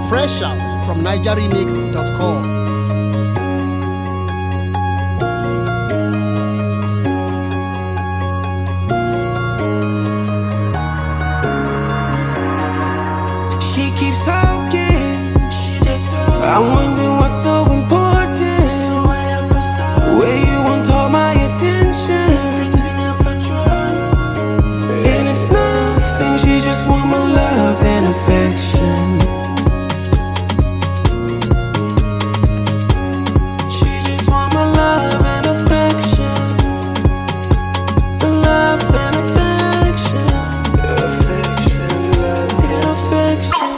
Fresh out from NigerRemix.com. She keeps talking. I wonder what's so important. Where you want all my attention. And it's nothing, she just want my love and affection. She just want my love and affection. The love and affection. Affection, love and affection.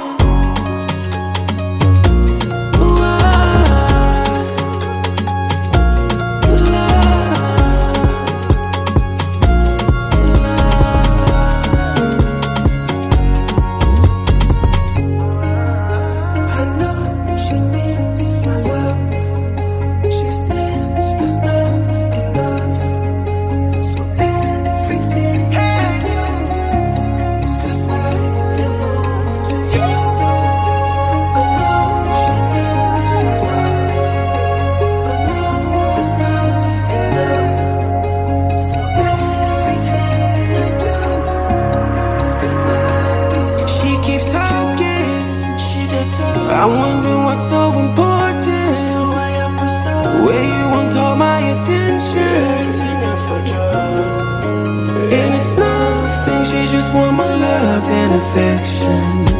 I wonder what's so important. Where you want all my attention. And it's nothing, she just want my love and affection.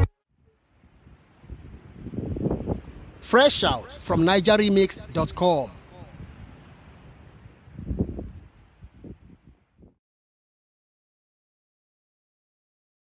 Fresh out from NigerRemix.com.